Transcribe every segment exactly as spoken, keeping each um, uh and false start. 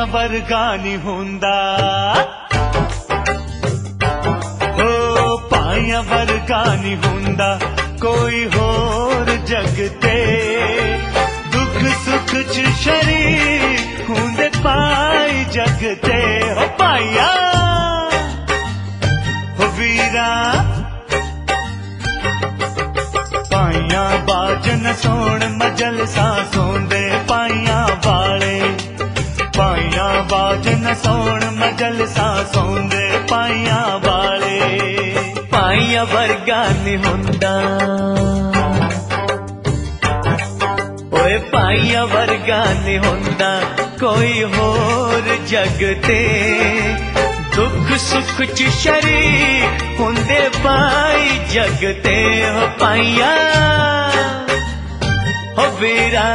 वर्गा नहीं हुंदा ओ पाइया वर्गा नहीं हुंदा कोई होर जगते दुख सुख च शरीक हुंदे पाई जगते हो पाइया हो वीरा पाइया बाजन सोण मजल सा सोंदे पाइया वाले पाइया बाजन सोण मजल सा सोंदे पाइया वाले पाइया वर्गा नहीं हुंदा ओए पाइया वर्गा नहीं हुंदा कोई होर जगते दुख सुख च शरीक हुंदे पाई जगते हो पाइया हो वीरा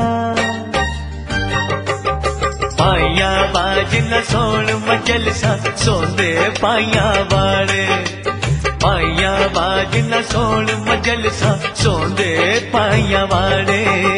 पाइया बाज न सोण मजल सा सोंदे पाइया वाले पाइया बाज न सोण मजल सा सोंदे पाइया वाले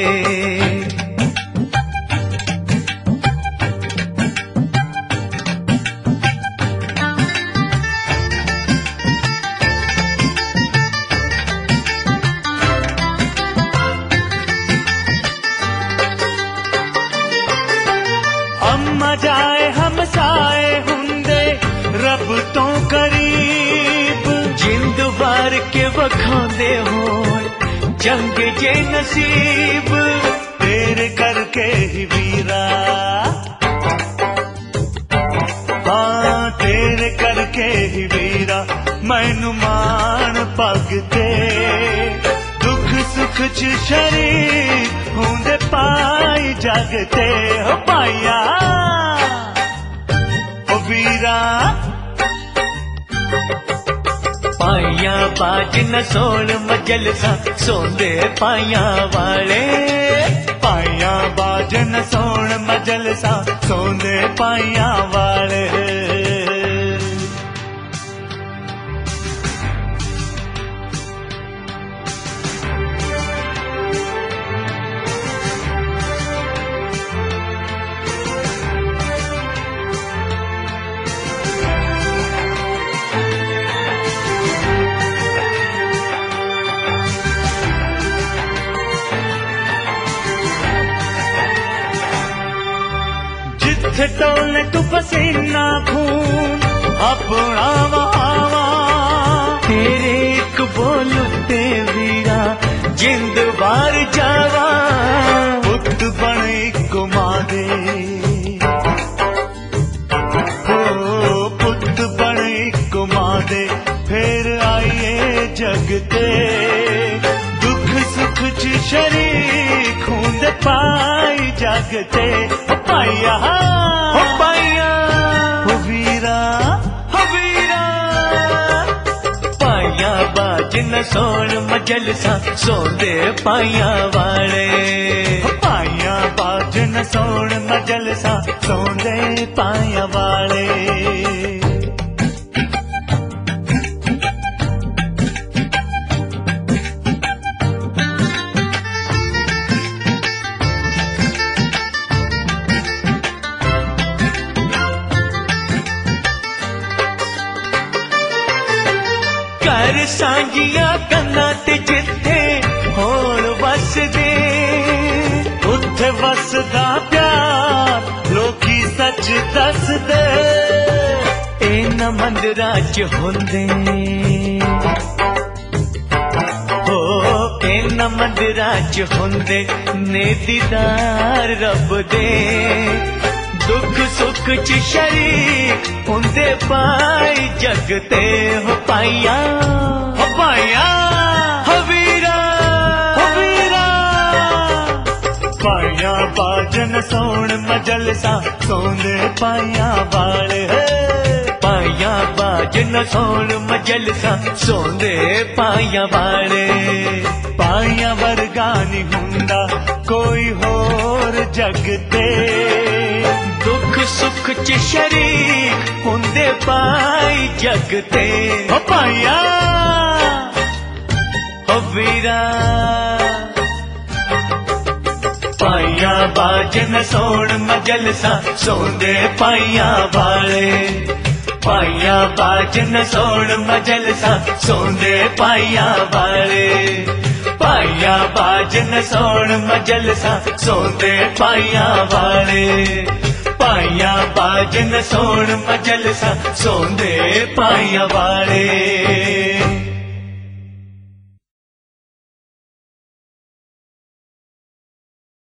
अम्मा जाए हम साए हुंदे रब तो करीब जिंद वार के वखांदे होण जंग जे नसीब तेरे करके ही वीरा हाँ तेरे करके ही वीरा मैनू मान पगते दुख सुख च शरीक हुंदे पाई जगते हो पाइया हो वीरा पाइया बाज न सोण मजल सा सोंदे पाइया वाले पाइया बाज न सोण मजल सा सोंदे पाइया वाले जिथे टोलने तू पसीना खून अपना वहावा तेरे एक बोलते वीरा जिंद बार जावा पुत बने गुमा दे हो पुत बने गुमा दे फिर आइए जगते दुख सुख च शरीक हुंदे पाई जगते हो पाइया हो पाइया हो वीरा हो वीरा पाइया बाज न सोण मजल सा सोंदे पाइया वाले पाइया बाज न सोण मजल सा सोंदे पाइया वाले कर सांझिया कन्ना ते जिथे होण वसदे उत्थे वसदा प्यार लोकी सच दसदे इन मंदिरां च हुंदे हो इन मंदिरां च हुंदे ने दीदार रब दे दुख सुख च शरीक हुंदे पाई जगते हो पाइया हो पाइया हो वीरा हो वीरा पाइया बाजन सोण मजल सा सोंदे पाइया वाले पाइया बाजन सोण मजल सा सोंदे पाइया वाले पाइया वर्गा नहीं हुंदा कोई होर जगते दुख सुख च शरीक हुंदे पाई जगते हो पाइया हो वीरा पाइया पाइया बाजन सोण मजलसा सोंदे पाइया वाले पाइया बाजन सोण मजलसा सोंदे पाइया वाले पाइया बाजन सोण मजलसा सोंदे पाइया वाले पाइया बाजन सोण मजलसा सोंदे पाइया वाले।